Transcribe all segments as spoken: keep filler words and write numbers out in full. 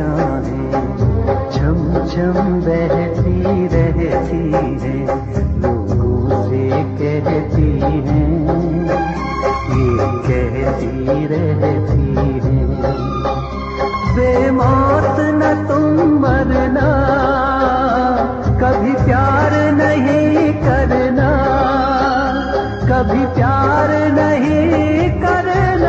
निगाहें छम छम बहती रहती है, लोगों से कहती हैं, ये कहती रहती हैं, बेमौत न तुम मरना, कभी प्यार नहीं करना, कभी प्यार नहीं करना।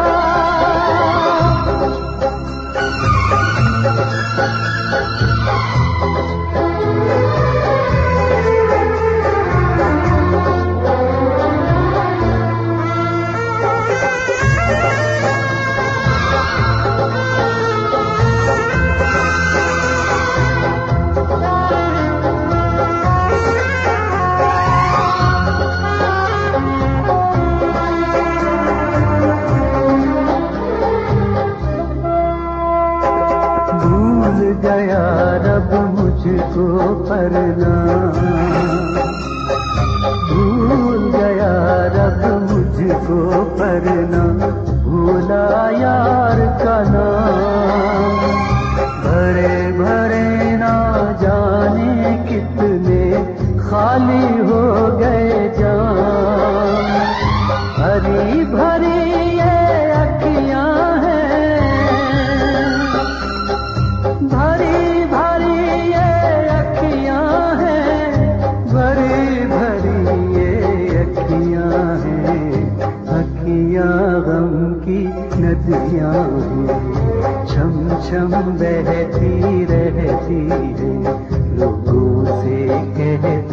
भूल गया रब मुझको परना, भूल गया रब मुझको परना, भूला यार का नाम, भरे भरे ना जाने कितने खाली हो गए जाम, भरी भरी ये अखियां हैं, भरी भरी ये अखियां हैं, भरी भरी ये अखियां हैं, अखियां गम की नदियां हैं, छम छम बहती रहती है, लोगों से कहती